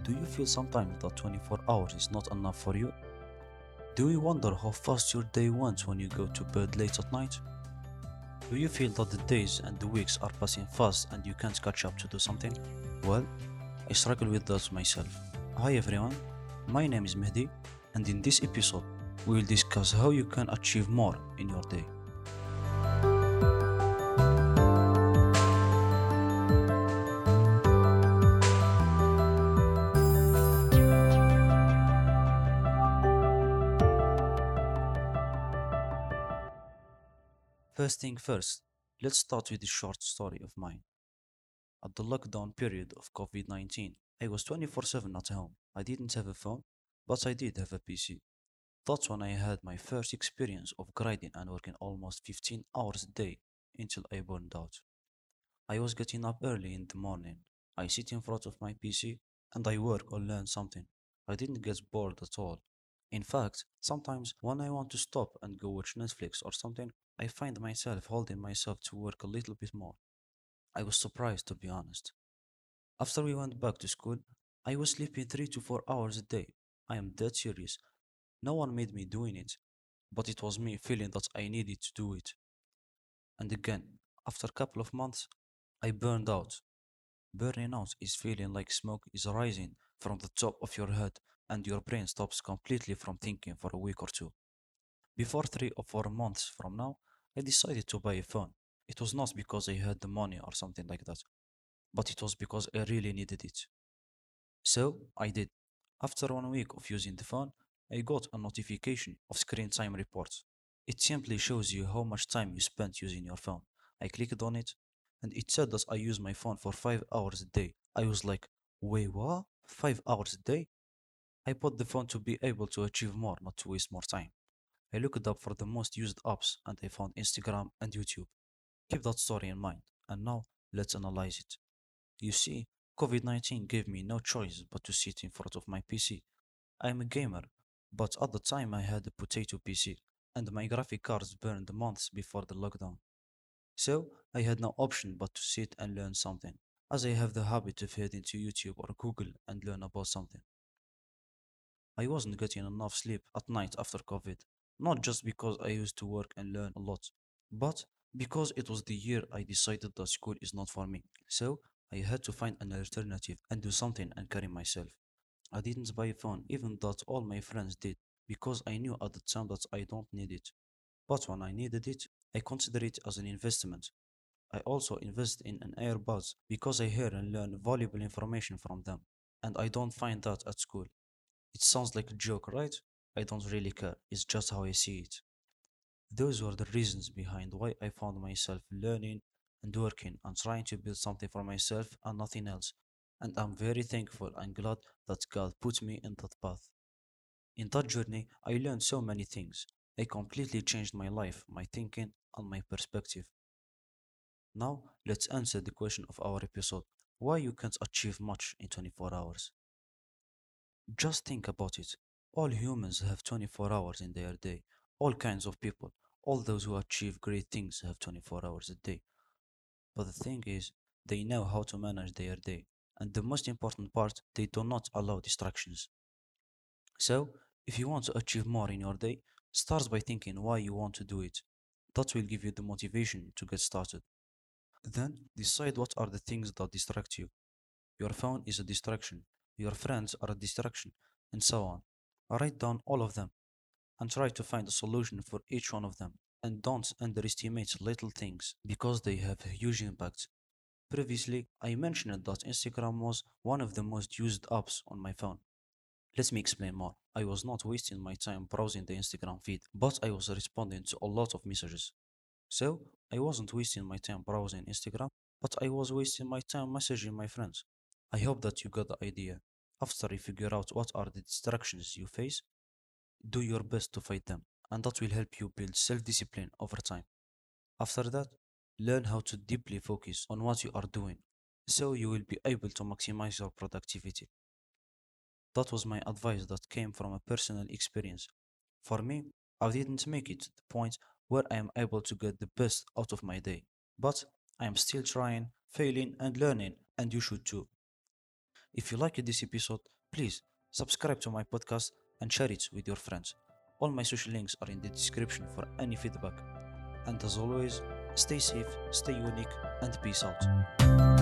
Do you feel sometimes that 24 hours is not enough for you? Do you wonder how fast your day went when you go to bed late at night? Do you feel that the days and the weeks are passing fast and you can't catch up to do something? Well, I struggle with that myself. Hi everyone, my name is Mehdi, and in this episode, we will discuss how you can achieve more in your day. First thing first, let's start with a short story of mine. At the lockdown period of COVID 19, I was 24/7 at home. I didn't have a phone, but I did have a PC. That's when I had my first experience of grinding and working almost 15 hours a day until I burned out. I was getting up early in the morning. I sit in front of my PC and I work or learn something. I didn't get bored at all. In fact, sometimes when I want to stop and go watch Netflix or something, I find myself holding myself to work a little bit more. I was surprised, to be honest. After we went back to school, I was sleeping 3 to 4 hours a day. I am dead serious. No one made me doing it, but it was me feeling that I needed to do it. And again, after a couple of months, I burned out. Burning out is feeling like smoke is rising from the top of your head and your brain stops completely from thinking for a week or two. Before 3 or 4 months from now, I decided to buy a phone. It was not because I had the money or something like that, but it was because I really needed it. So I did. After 1 week of using the phone, I got a notification of screen time reports. It simply shows you how much time you spent using your phone. I clicked on it, and it said that I use my phone for 5 hours a day. I was like, wait, what? 5 hours a day? I bought the phone to be able to achieve more, not to waste more time. I looked up for the most used apps and I found Instagram and YouTube. Keep that story in mind, and now let's analyze it. You see, COVID 19 gave me no choice but to sit in front of my PC. I am a gamer, but at the time I had a potato PC, and my graphic cards burned months before the lockdown. So I had no option but to sit and learn something, as I have the habit of heading to YouTube or Google and learn about something. I wasn't getting enough sleep at night after COVID, not just because I used to work and learn a lot, but because it was the year I decided that school is not for me. So I had to find an alternative and do something and carry myself. I didn't buy a phone, even though all my friends did, because I knew at the time that I don't need it. But when I needed it, I consider it as an investment. I also invest in an AirPods because I hear and learn valuable information from them, and I don't find that at school. It sounds like a joke, right? I don't really care, it's just how I see it. Those were the reasons behind why I found myself learning and working and trying to build something for myself and nothing else. And I'm very thankful and glad that God put me in that path. In that journey, I learned so many things. I completely changed my life, my thinking, and my perspective. Now, let's answer the question of our episode, why you can't achieve much in 24 hours. Just think about it. All humans have 24 hours in their day. All kinds of people, all those who achieve great things have 24 hours a day. But the thing is, they know how to manage their day. And the most important part, they do not allow distractions. So, if you want to achieve more in your day, start by thinking why you want to do it. That will give you the motivation to get started. Then, decide what are the things that distract you. Your phone is a distraction, your friends are a distraction, and so on. Write down all of them and try to find a solution for each one of them. And don't underestimate little things because they have a huge impact. Previously, I mentioned that Instagram was one of the most used apps on my phone. Let me explain more. I was not wasting my time browsing the Instagram feed, but I was responding to a lot of messages. So, I wasn't wasting my time browsing Instagram, but I was wasting my time messaging my friends. I hope that you got the idea. After you figure out what are the distractions you face, do your best to fight them, and that will help you build self discipline over time. After that, learn how to deeply focus on what you are doing so you will be able to maximize your productivity. That was my advice that came from a personal experience. For me, I didn't make it to the point where I am able to get the best out of my day, but I am still trying, failing, and learning, and you should too. If you liked this episode, Please subscribe to my podcast and share it with your friends. All my social links are in the description for any feedback. And as always, stay safe, stay unique, and peace out.